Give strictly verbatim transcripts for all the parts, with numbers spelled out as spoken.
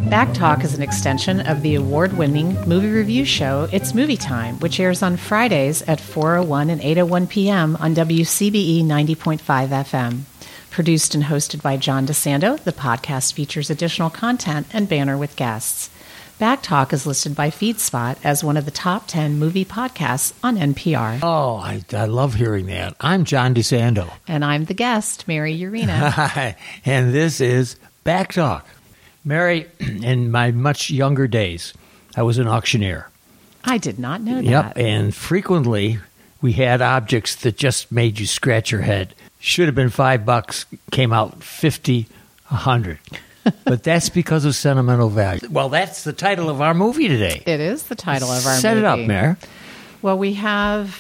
Backtalk is an extension of the award-winning movie review show It's Movie Time, which airs on Fridays at four oh one and eight oh one p.m. on W C B E ninety point five F M. Produced and hosted by John DeSando, the podcast features additional content and banter with guests. Backtalk is listed by FeedSpot as one of the top ten movie podcasts on N P R. Oh, I, I love hearing that. I'm John DeSando. And I'm the guest, Mary Urena. Hi, and this is Backtalk. Mary, in my much younger days, I was an auctioneer. I did not know that. Yep, and frequently we had objects that just made you scratch your head. Should have been five bucks, came out fifty, a hundred. But that's because of sentimental value. Well, that's the title of our movie today. It is the title of our Set movie. Set it up, Mary. Well, we have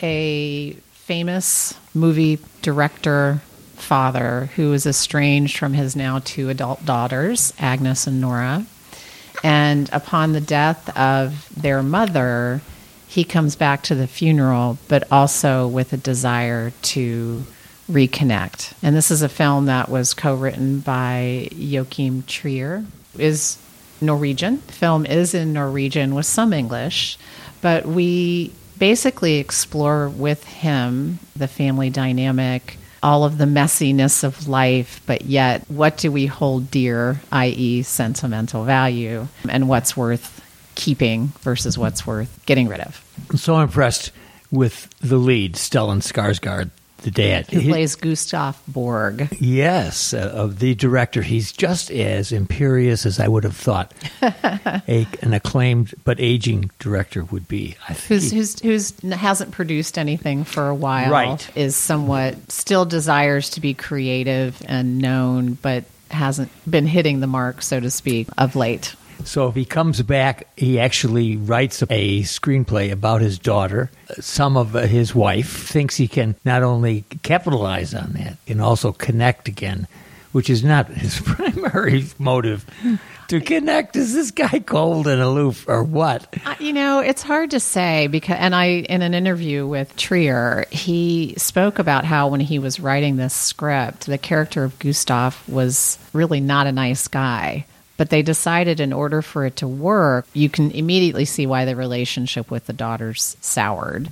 a famous movie director father who is estranged from his now two adult daughters, Agnes and Nora. And upon the death of their mother, he comes back to the funeral, but also with a desire to reconnect. And this is a film that was co-written by Joachim Trier. Is Norwegian. The film is in Norwegian with some English, but we basically explore with him the family dynamic, all of the messiness of life, but yet what do we hold dear, that is sentimental value, and what's worth keeping versus what's worth getting rid of. I'm so impressed with the lead, Stellan Skarsgård, the dad. Who He- plays Gustav Borg. Yes, uh, of the director. He's just as imperious as I would have thought a, an acclaimed but aging director would be. I think Who's, he- who's, who's hasn't produced anything for a while, Right. is somewhat still desires to be creative and known, but hasn't been hitting the mark, so to speak, of late. So if he comes back, he actually writes a screenplay about his daughter. Some of uh, his wife thinks he can not only capitalize on that, and also connect again, which is not his primary motive. To connect, is this guy cold and aloof or what? Uh, You know, it's hard to say because, and I, in an interview with Trier, he spoke about how when he was writing this script, the character of Gustav was really not a nice guy. But they decided in order for it to work, you can immediately see why the relationship with the daughters soured.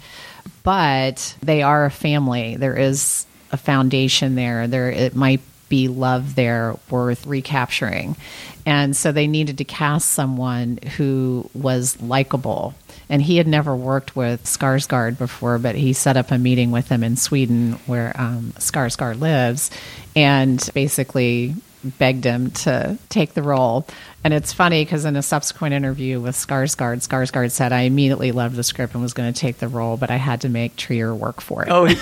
But they are a family. There is a foundation there. There, it might be love there worth recapturing. And so they needed to cast someone who was likable. And he had never worked with Skarsgård before, but he set up a meeting with him in Sweden where um, Skarsgård lives and basically begged him to take the role. And it's funny because in a subsequent interview with Skarsgård, Skarsgård said, I immediately loved the script and was going to take the role, but I had to make Trier work for it. Oh,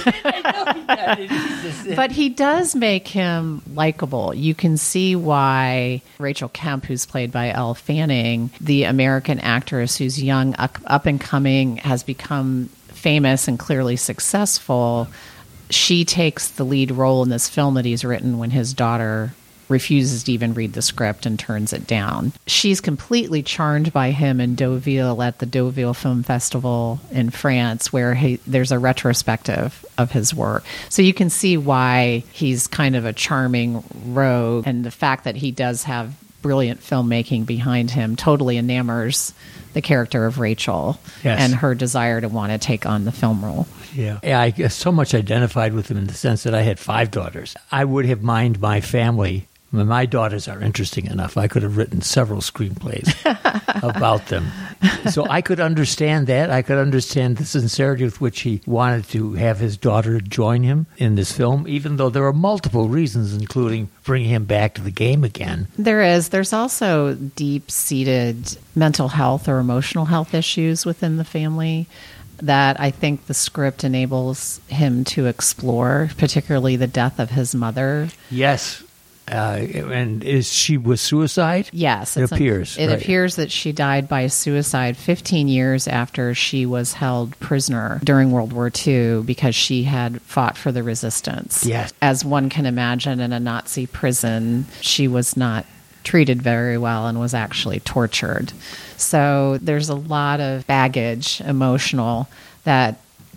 he, But he does make him likable. You can see why Rachel Kemp, who's played by Elle Fanning, the American actress who's young, up, up and coming, has become famous and clearly successful. She takes the lead role in this film that he's written when his daughter refuses to even read the script and turns it down. She's completely charmed by him in Deauville at the Deauville Film Festival in France, where he, there's a retrospective of his work. So you can see why he's kind of a charming rogue, and the fact that he does have brilliant filmmaking behind him totally enamors the character of Rachel Yes. and her desire to want to take on the film role. Yeah. yeah, I so much identified with him in the sense that I had five daughters. I would have mined my family. I mean, my daughters are interesting enough. I could have written several screenplays about them. So I could understand that. I could understand the sincerity with which he wanted to have his daughter join him in this film, even though there are multiple reasons, including bringing him back to the game again. There is. There's also deep-seated mental health or emotional health issues within the family that I think the script enables him to explore, particularly the death of his mother. Yes. Uh, and is she was suicide? Yes. It it's a- appears. it right. appears that she died by suicide fifteen years after she was held prisoner during World War Two because she had fought for the resistance. Yes. As one can imagine, in a Nazi prison, she was not treated very well and was actually tortured. So there's a lot of baggage, emotional, that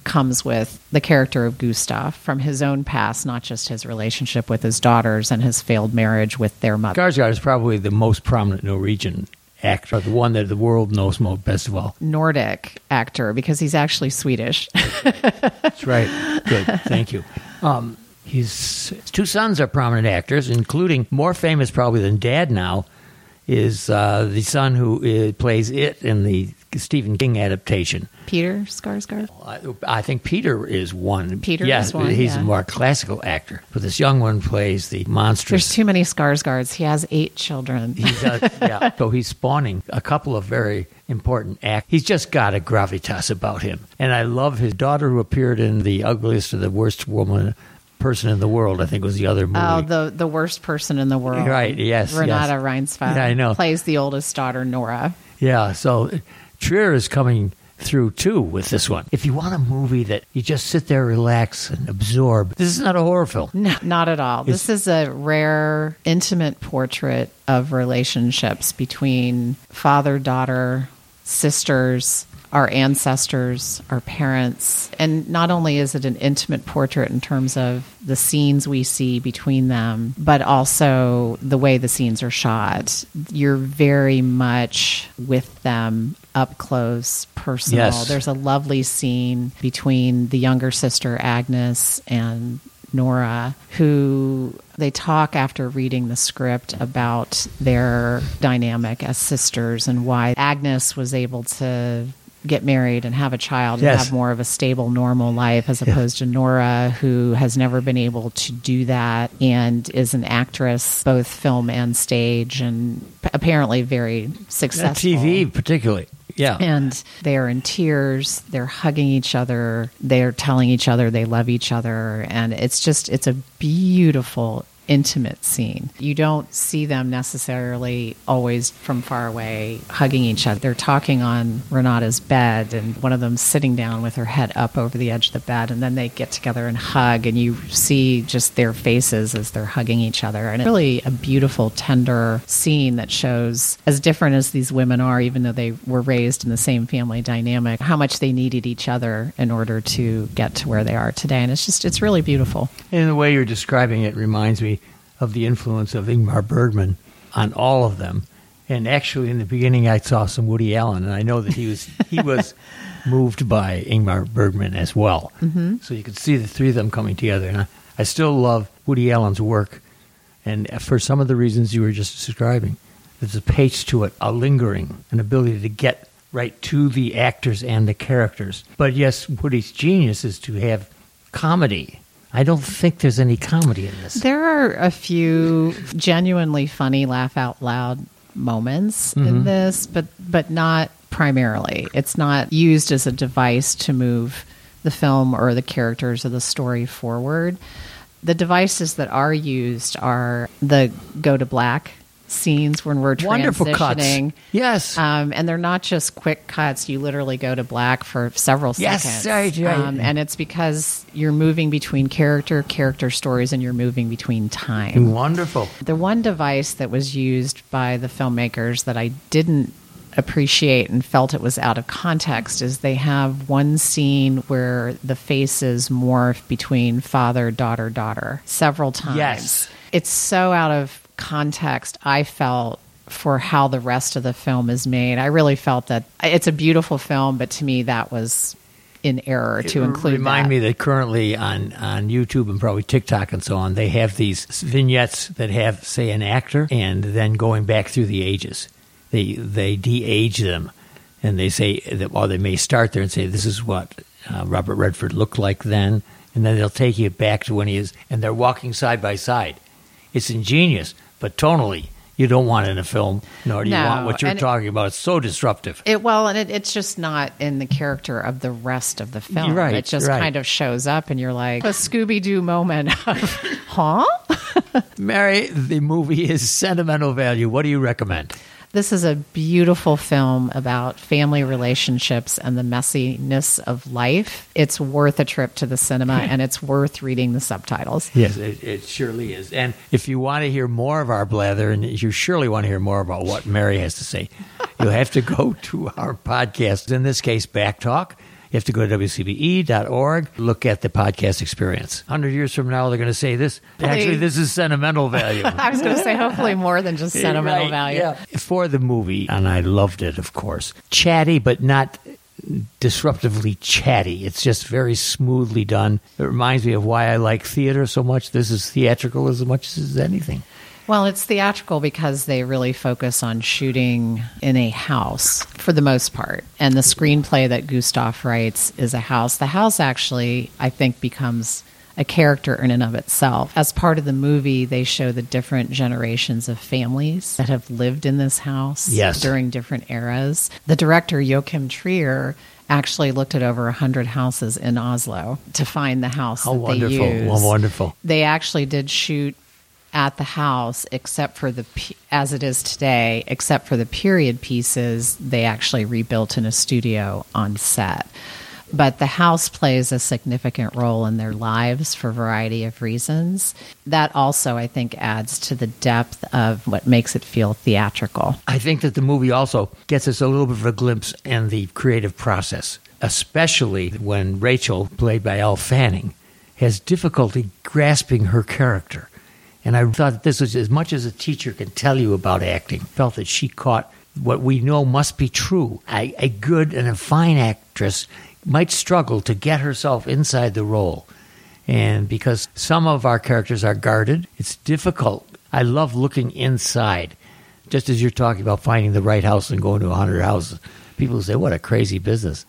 comes with the character of Gustav from his own past, not just his relationship with his daughters and his failed marriage with their mother. Skarsgård is probably the most prominent Norwegian actor, the one that the world knows most best of all. Nordic actor, because he's actually Swedish. That's right. Good. Thank you. Um, his, his two sons are prominent actors, including more famous probably than Dad now, is uh, the son who uh, plays It in the Stephen King adaptation. Peter Skarsgård? I, I think Peter is one. Peter yeah, is one, he's yeah. a more classical actor. But this young one plays the monstrous... There's too many Skarsgårds. He has eight children. He does, yeah. So he's spawning a couple of very important acts. He's just got a gravitas about him. And I love his daughter who appeared in The Ugliest or the Worst Woman... Person in the World, I think, was the other movie. Oh, the the worst person in the world. Right, yes. Renata yes. Reinsfeld yeah, I know. plays the oldest daughter, Nora. Yeah, so Trier is coming through, too, with this one. If you want a movie that you just sit there, relax, and absorb, this is not a horror film. No, not at all. It's, this is a rare, intimate portrait of relationships between father, daughter, sisters, our ancestors, our parents. And not only is it an intimate portrait in terms of the scenes we see between them, but also the way the scenes are shot. You're very much with them up close, personal. Yes. There's a lovely scene between the younger sister, Agnes, and Nora, who they talk after reading the script about their dynamic as sisters and why Agnes was able to get married and have a child yes. and have more of a stable, normal life as opposed to Nora, who has never been able to do that and is an actress, both film and stage, and apparently very successful. T V particularly. Yeah. And they're in tears. They're hugging each other. They're telling each other they love each other. And it's just, it's a beautiful, intimate scene. You don't see them necessarily always from far away hugging each other. They're talking on Renata's bed, and one of them's sitting down with her head up over the edge of the bed, and then they get together and hug, and you see just their faces as they're hugging each other. And it's really a beautiful, tender scene that shows, as different as these women are, even though they were raised in the same family dynamic, how much they needed each other in order to get to where they are today. And it's just, it's really beautiful. And the way you're describing it reminds me of the influence of Ingmar Bergman on all of them. And actually, in the beginning, I saw some Woody Allen, and I know that he was he was moved by Ingmar Bergman as well. Mm-hmm. So you could see the three of them coming together. And I, I still love Woody Allen's work, and for some of the reasons you were just describing. There's a pace to it, a lingering, an ability to get right to the actors and the characters. But yes, Woody's genius is to have comedy. I don't think there's any comedy in this. There are a few genuinely funny, laugh out loud moments mm-hmm. in this, but but not primarily. It's not used as a device to move the film or the characters or the story forward. The devices that are used are the go to black scenes when we're Wonderful transitioning. Cuts. Yes. Um, and they're not just quick cuts. You literally go to black for several yes, seconds. Right, right. Um, and it's because you're moving between character, character stories, and you're moving between time. Wonderful. The one device that was used by the filmmakers that I didn't appreciate and felt it was out of context is they have one scene where the faces morph between father, daughter, daughter several times. Yes. It's so out of context, I felt, for how the rest of the film is made. I really felt that it's a beautiful film, but to me that was in error to it include remind that. me that currently on, on YouTube and probably TikTok and so on, they have these vignettes that have, say, an actor, and then going back through the ages. They they de-age them, and they say that, well, they may start there and say, this is what uh, Robert Redford looked like then, and then they'll take you back to when he is, and they're walking side by side. It's ingenious, but tonally, you don't want it in a film, nor do you No, want what you're and talking about. It's so disruptive. It, well, and it, it's just not in the character of the rest of the film. You're right, it just right. kind of shows up, and you're like, a Scooby-Doo moment of, huh? Mary, the movie is sentimental value. What do you recommend? This is a beautiful film about family relationships and the messiness of life. It's worth a trip to the cinema, and it's worth reading the subtitles. Yes, it, it surely is. And if you want to hear more of our blather, and you surely want to hear more about what Mary has to say, you'll have to go to our podcast, in this case, Back Talk. You have to go to W C B E dot org, look at the podcast experience. one hundred years from now, they're going to say this. Actually, this is sentimental value. I was going to say hopefully more than just sentimental Right, value. yeah. For the movie, and I loved it, of course. Chatty, but not disruptively chatty. It's just very smoothly done. It reminds me of why I like theater so much. This is theatrical as much as anything. Well, it's theatrical because they really focus on shooting in a house for the most part. And the screenplay that Gustav writes is a house. The house actually, I think, becomes a character in and of itself. As part of the movie, they show the different generations of families that have lived in this house Yes. during different eras. The director, Joachim Trier, actually looked at over one hundred houses in Oslo to find the house How that wonderful. they used. How wonderful. They actually did shoot at the house, except for the, as it is today, except for the period pieces, they actually rebuilt in a studio on set. But the house plays a significant role in their lives for a variety of reasons. That also, I think, adds to the depth of what makes it feel theatrical. I think that the movie also gets us a little bit of a glimpse in the creative process, especially when Rachel, played by Elle Fanning, has difficulty grasping her character. And I thought that this was, as much as a teacher can tell you about acting, felt that she caught what we know must be true. A, a good and a fine actress might struggle to get herself inside the role. And because some of our characters are guarded, it's difficult. I love looking inside. Just as you're talking about finding the right house and going to one hundred houses, people say, what a crazy business.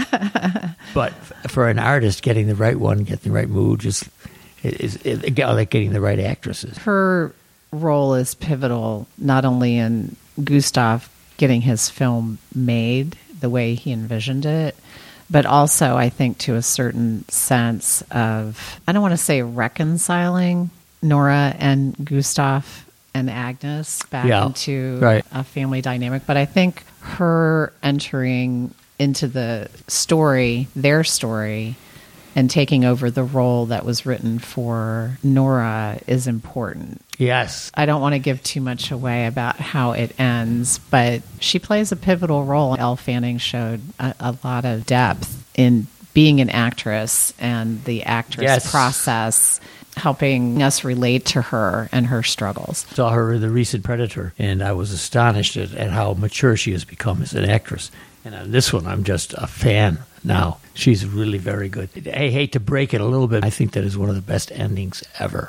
But for an artist, getting the right one, getting the right mood, just is, is, is like getting the right actresses. Her role is pivotal, not only in Gustav getting his film made the way he envisioned it, but also, I think, to a certain sense of, I don't want to say reconciling Nora and Gustav and Agnes back Yeah, into right. a family dynamic. But I think her entering into the story, their story, and taking over the role that was written for Nora is important. Yes. I don't want to give too much away about how it ends, but she plays a pivotal role. Elle Fanning showed a, a lot of depth in being an actress and the actress Yes. process, helping us relate to her and her struggles. Saw her in The Recent Predator, and I was astonished at, at how mature she has become as an actress. And on this one, I'm just a fan now. She's really very good. I hate to break it a little bit. I think that is one of the best endings ever.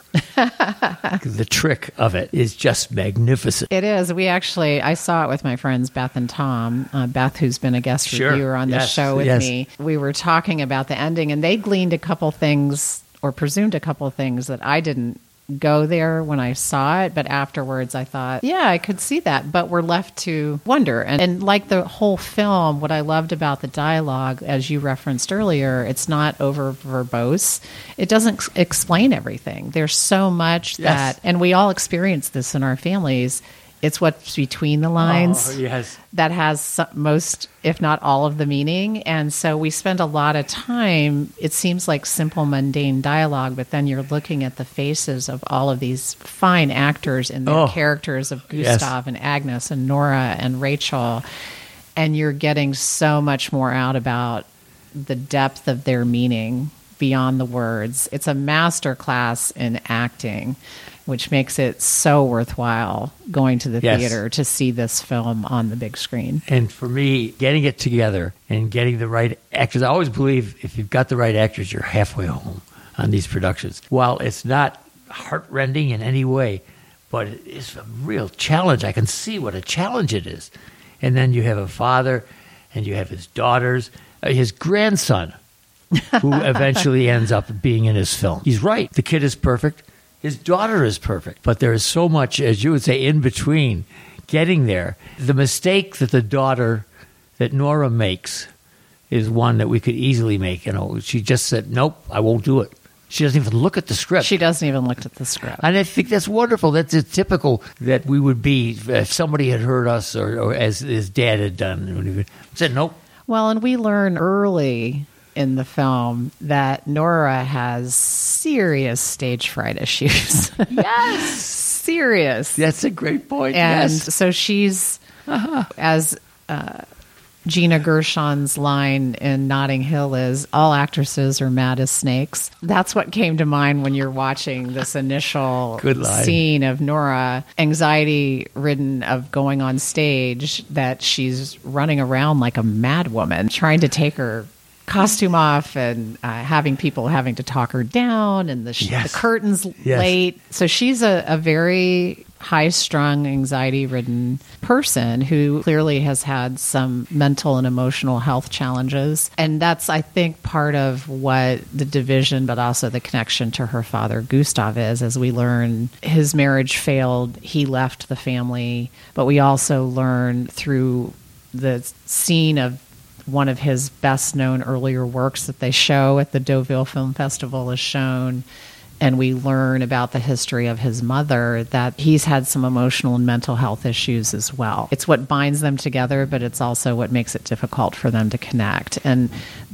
The trick of it is just magnificent. It is. We actually, I saw it with my friends Beth and Tom. Uh, Beth, who's been a guest Sure. reviewer on the Yes. show with Yes. me. We were talking about the ending, and they gleaned a couple things, or presumed a couple things that I didn't go there when I saw it, but afterwards I thought, yeah, I could see that, but we're left to wonder. And, and like the whole film, what I loved about the dialogue, as you referenced earlier, it's not over verbose. It doesn't ex- explain everything. There's so much Yes. that, and we all experience this in our families. It's what's between the lines Oh, yes. that has some, most, if not all of the meaning. And so we spend a lot of time, it seems like simple, mundane dialogue, but then you're looking at the faces of all of these fine actors in their Oh, characters of yes. Gustav and Agnes and Nora and Rachel. And you're getting so much more out about the depth of their meaning beyond the words. It's a master class in acting, which makes it so worthwhile going to the Yes. theater to see this film on the big screen. And for me, getting it together and getting the right actors, I always believe if you've got the right actors, you're halfway home on these productions. While it's not heartrending in any way, but it is a real challenge. I can see what a challenge it is. And then you have a father, and you have his daughters, uh, his grandson, who eventually ends up being in his film. He's right. The kid is perfect. His daughter is perfect. But there is so much, as you would say, in between getting there. The mistake that the daughter, that Nora makes, is one that we could easily make. You know, she just said, nope, I won't do it. She doesn't even look at the script. She doesn't even look at the script. And I think that's wonderful. That's a typical that we would be if somebody had heard us, or, or as his dad had done. When he said, nope. Well, and we learn early in the film that Nora has serious stage fright issues. Yes. Serious. That's a great point. And yes. so she's, uh-huh. as uh, Gina Gershon's line in Notting Hill is, all actresses are mad as snakes. That's what came to mind when you're watching this initial scene of Nora, anxiety-ridden of going on stage, that she's running around like a mad woman, trying to take her costume off and uh, having people having to talk her down, and the, sh- yes. the curtains yes. late. So she's a, a very high-strung, anxiety-ridden person who clearly has had some mental and emotional health challenges. And that's, I think, part of what the division, but also the connection to her father, Gustav, is. As we learn, his marriage failed. He left the family. But we also learn through the scene of one of his best-known earlier works that they show at the Deauville Film Festival is shown, and we learn about the history of his mother, that he's had some emotional and mental health issues as well. It's what binds them together, but it's also what makes it difficult for them to connect. And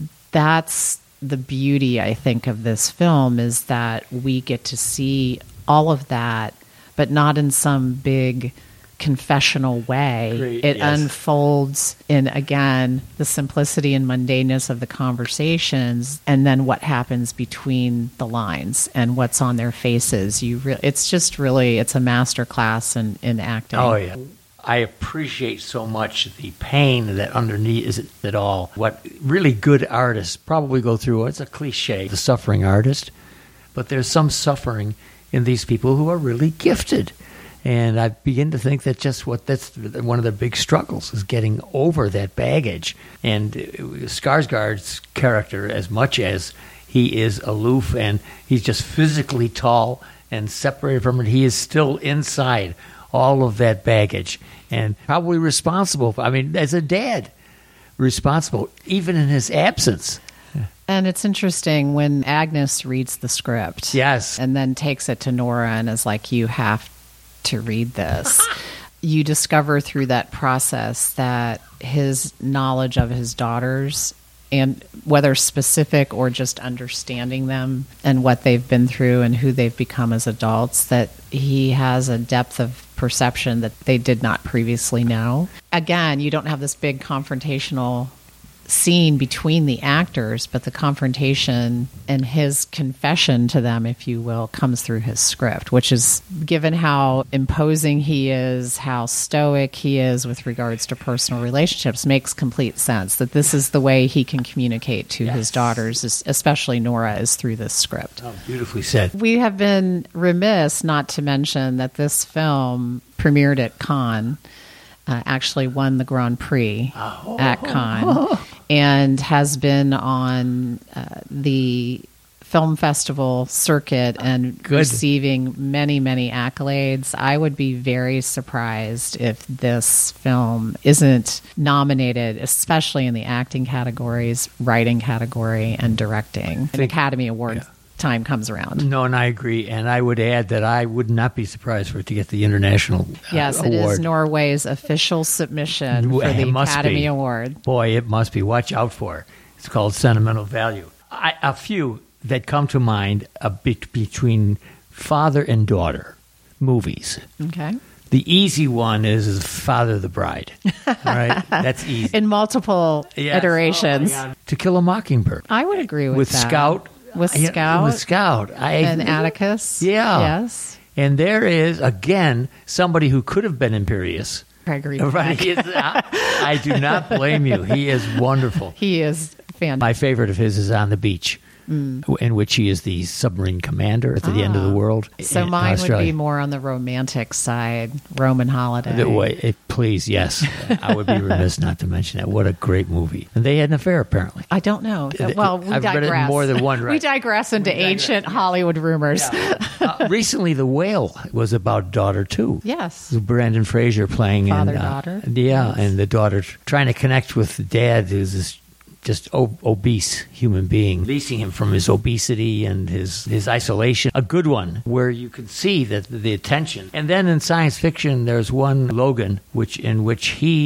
that's the beauty, I think, of this film, is that we get to see all of that, but not in some big confessional way. Great, it yes. unfolds in, again, the simplicity and mundaneness of the conversations, and then what happens between the lines and what's on their faces. You, re- it's just really, it's a master class in, in acting. Oh, yeah. I appreciate so much the pain that underneath is it all. What really good artists probably go through, it's a cliche, the suffering artist, but there's some suffering in these people who are really gifted. And I begin to think that just what that's one of the big struggles is getting over that baggage. And Skarsgård's character, as much as he is aloof and he's just physically tall and separated from it, he is still inside all of that baggage and probably responsible. I mean, as a dad, responsible even in his absence. And it's interesting when Agnes reads the script, yes, and then takes it to Nora and is like, "You have to read this." You discover through that process that his knowledge of his daughters, and whether specific or just understanding them and what they've been through and who they've become as adults, that he has a depth of perception that they did not previously know. Again, you don't have this big confrontational scene between the actors, but the confrontation and his confession to them, if you will, comes through his script, which is, given how imposing he is, how stoic he is with regards to personal relationships, makes complete sense that this is the way he can communicate to yes. his daughters, especially Nora, is through this script. Oh, beautifully said. We have been remiss not to mention that this film premiered at Cannes, uh, actually won the Grand Prix oh. at Cannes, and has been on uh, the film festival circuit and Good. receiving many, many accolades. I would be very surprised if this film isn't nominated, especially in the acting categories, writing category, and directing. An Academy Award yeah. time comes around. No, and I agree. And I would add that I would not be surprised for it to get the international uh, yes, award. Yes, it is Norway's official submission for It the must Academy be. Award. Boy, it must be. Watch out for it. It's called Sentimental Value. I, a few that come to mind a bit between father and daughter movies. Okay. The easy one is, is Father of the Bride. All right? That's easy. In multiple Yes. iterations. Oh, To Kill a Mockingbird. I would agree with, With that. Scout. With Yeah, Scout. With Scout. I, And Atticus. Yeah. Yes. And there is, again, somebody who could have been Imperious. Gregory Right? Peck. He is- I, I do not blame you. He is wonderful. He is fantastic. My favorite of his is On the Beach, mm. in which he is the submarine commander at the Ah. end of the world. So in mine Australia. would be more on the romantic side, Roman Holiday. The way, it, please, yes. I would be remiss not to mention that. What a great movie. And they had an affair, apparently. I don't know. Well, we I've digress. read it in more than one, right? We digress into digress, ancient yes. Hollywood rumors. Yeah. uh, recently, The Whale was about daughter, too. Yes. Brandon Fraser playing. Father, and, uh, daughter. Yeah, Yes. and the daughter trying to connect with the dad, who's this just ob- obese human being, releasing him from his obesity and his, his isolation. A good one where you can see that the attention. And then in science fiction, there's one, Logan, which in which he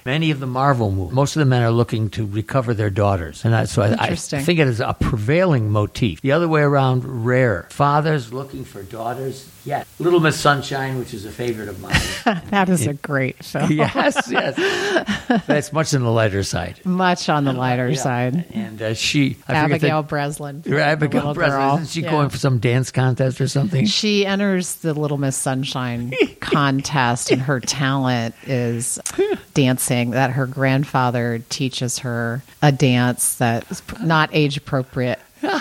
Many of the Marvel movies, most of the men are looking to recover their daughters. And I, so I, I Interesting. think it is a prevailing motif. The other way around, rare. Fathers looking for daughters. Yes. Little Miss Sunshine, which is a favorite of mine. That is a great film. Yes, yes. That's much on the lighter side. Much on the lighter Yeah. side. And uh, she... I forget Abigail the- Breslin. Abigail the little Breslin. girl. Isn't she Yeah. going for some dance contest or something? She enters the Little Miss Sunshine contest, and her talent is dancing. That her grandfather teaches her a dance that's not age appropriate.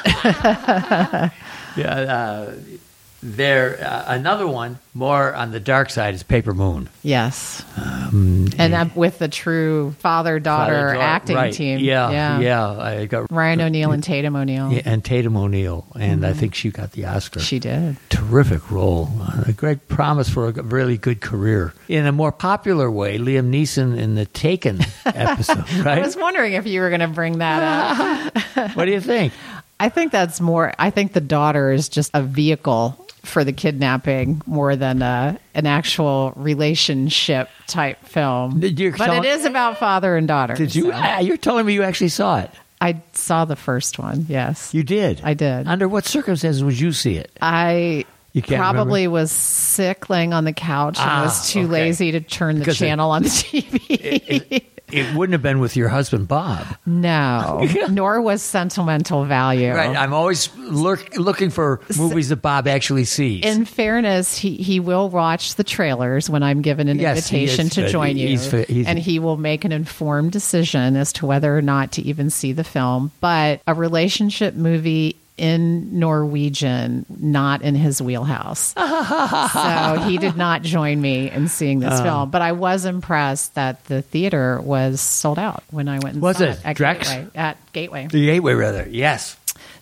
Yeah, uh, there. Uh, another one, more on the dark side, is Paper Moon. Yes, Um, and uh, with the true father-daughter Father-daughter- acting right. team. Yeah, yeah, yeah. I got Ryan O'Neal and Tatum O'Neal. yeah, and Tatum O'Neal, and I think she got the Oscar. She did. Terrific role, uh, a great promise for a g- really good career. In a more popular way, Liam Neeson in the Taken episode, I right? was wondering if you were going to bring that up. What do you think? I think that's more. I think the daughter is just a vehicle for the kidnapping more than a, an actual relationship type film. Did you but tell- it is about father and daughter. Did you? so. Ah, you're telling me you actually saw it. I saw the first one. Yes, You did. I did. Under what circumstances would you see it? I You can't probably was sick, laying on the couch, and Ah, was too okay. lazy to turn the Because it- channel on the T V. It, it wouldn't have been with your husband Bob. No, nor was sentimental value. Right. I'm always lurk, looking for movies that Bob actually sees. In fairness, he, he will watch the trailers when I'm given an Yes, he invitation is to good. join you. He's fa- he's- and he will make an informed decision as to whether or not to even see the film. But a relationship movie in Norwegian, not in his wheelhouse. So he did not join me in seeing Uh. this film. But I was impressed that the theater was sold out when I went and Was saw it? it, at Drex? Gateway. At Gateway. the Gateway, rather. Yes.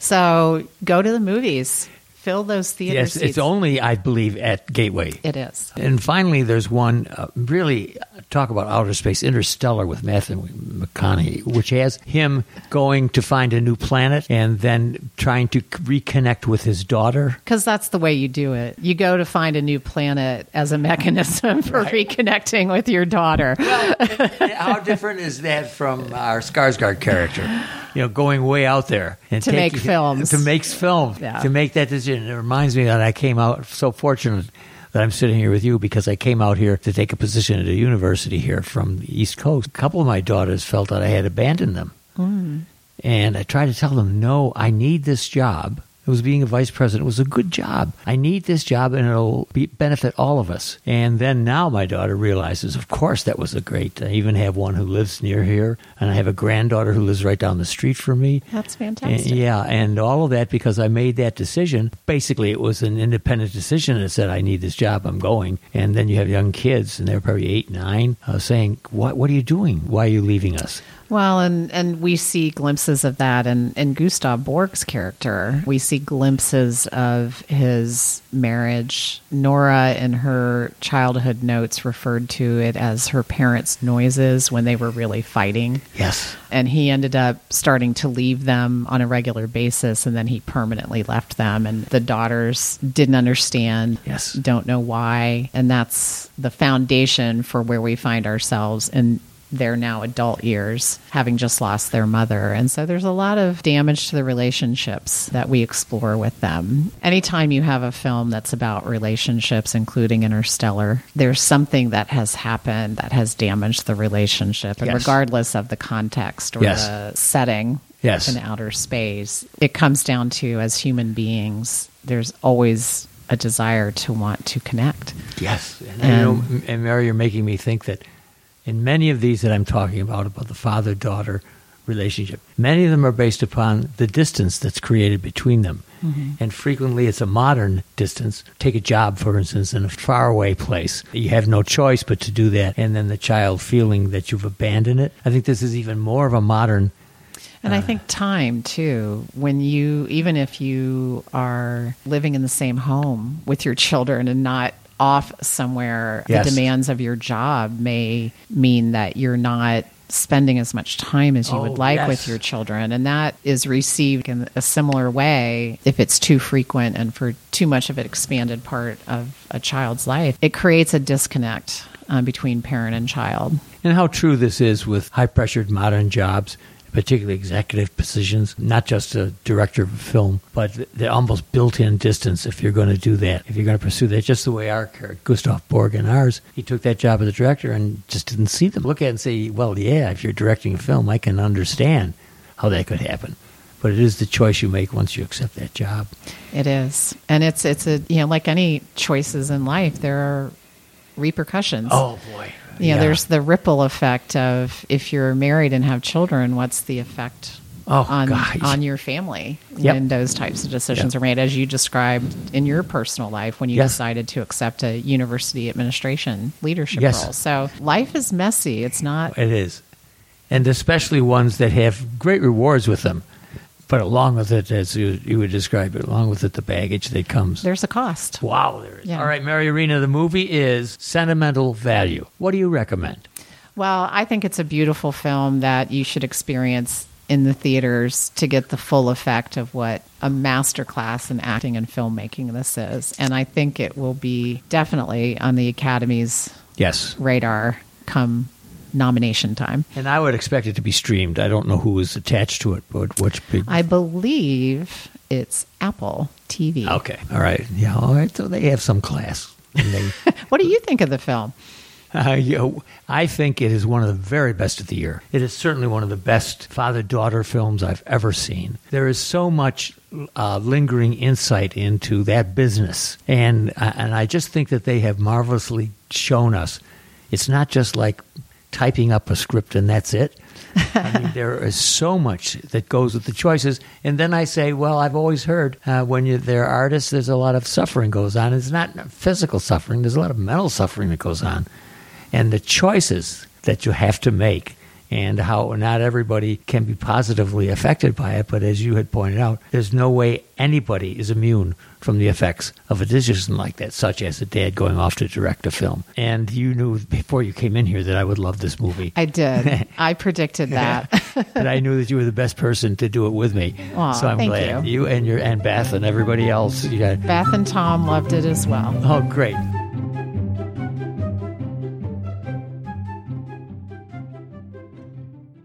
So go to the movies. Fill those theater Yes. seats. It's only, I believe, at Gateway. It is. And finally, there's one, uh, really, uh, talk about outer space, Interstellar with Matthew McConaughey, which has him going to find a new planet and then trying to c- reconnect with his daughter. Because that's the way you do it. You go to find a new planet as a mechanism for reconnecting with your daughter. How different is that from our Skarsgård character? You know, going way out there and To make films. to make film, Yeah. to make that decision. It reminds me that I came out so fortunate that I'm sitting here with you because I came out here to take a position at a university here from the East Coast. A couple of my daughters felt that I had abandoned them, Mm. and I tried to tell them, "No, I need this job." It was being a vice president. It was a good job. I need this job, and it'll be, benefit all of us. And then now my daughter realizes, of course, that was a great. I even have one who lives near here, and I have a granddaughter who lives right down the street from me. That's And, fantastic. yeah, and all of that because I made that decision. Basically, it was an independent decision that said, I need this job, I'm going. And then you have young kids, and they're probably eight, nine, uh, saying, what, what are you doing? Why are you leaving us? Well, and, and we see glimpses of that in, in Gustav Borg's character. We see glimpses of his marriage. Nora, in her childhood notes, referred to it as her parents' noises when they were really fighting. Yes. And he ended up starting to leave them on a regular basis, and then he permanently left them. And the daughters didn't understand, Yes. don't know why. And that's the foundation for where we find ourselves in their now adult years, having just lost their mother. And so there's a lot of damage to the relationships that we explore with them. Anytime you have a film that's about relationships, including Interstellar, there's something that has happened that has damaged the relationship. And Yes. regardless of the context or Yes. the setting Yes. in outer space, it comes down to, as human beings, there's always a desire to want to connect. Yes. And, And- you know, and Mary, you're making me think that in many of these that I'm talking about, about the father-daughter relationship, many of them are based upon the distance that's created between them. Mm-hmm. And frequently it's a modern distance. Take a job, for instance, in a faraway place. You have no choice but to do that. And then the child feeling that you've abandoned it. I think this is even more of a modern. And I think time, too, when you, even if you are living in the same home with your children and not off somewhere, Yes. the demands of your job may mean that you're not spending as much time as you Oh, would like yes. with your children. And that is received in a similar way if it's too frequent and for too much of an expanded part of a child's life. It creates a disconnect uh, between parent and child. And how true this is with high-pressured modern jobs, particularly executive positions, not just a director of a film, but the almost built-in distance if you're going to do that, if you're going to pursue that. Just the way our character, Gustav Borg and ours, he took that job as a director and just didn't see them. Look at it and say, well, yeah, if you're directing a film, I can understand how that could happen. But it is the choice you make once you accept that job. It is. And it's, it's a, you know, like any choices in life, there are repercussions. Oh, boy. You know, yeah. there's the ripple effect of if you're married and have children, what's the effect oh, on gosh. on your family Yep. when those types of decisions Yep. are made, as you described in your personal life when you Yes. decided to accept a university administration leadership Yes. role. So life is messy. It's not. It is. And especially ones that have great rewards with them. But along with it, as you, you would describe it, along with it, the baggage that comes. There's a cost. Wow, there is. Yeah. All right, Mary Arena, the movie is Sentimental Value. What do you recommend? Well, I think it's a beautiful film that you should experience in the theaters to get the full effect of what a masterclass in acting and filmmaking this is. And I think it will be definitely on the Academy's Yes. radar come nomination time. And I would expect it to be streamed. I don't know who is attached to it, but which big... I believe it's Apple T V. Okay. All right. Yeah, all right. So they have some class. And they, What do you think of the film? uh, you know, I think it is one of the very best of the year. It is certainly one of the best father-daughter films I've ever seen. There is so much uh, lingering insight into that business. And, uh, and I just think that they have marvelously shown us it's not just like typing up a script and that's it. I mean, there is so much that goes with the choices. And then I say, well, I've always heard uh, when you, they're artists, there's a lot of suffering goes on. It's not physical suffering. There's a lot of mental suffering that goes on. And the choices that you have to make and how not everybody can be positively affected by it. But as you had pointed out, there's no way anybody is immune from the effects of a decision like that, such as a dad going off to direct a film. And you knew before you came in here that I would love this movie. I did. I predicted that. And I knew that you were the best person to do it with me. Aw, so I'm thank glad. you. You and your and Beth and everybody else. You got, Beth and Tom loved it as well. oh, great.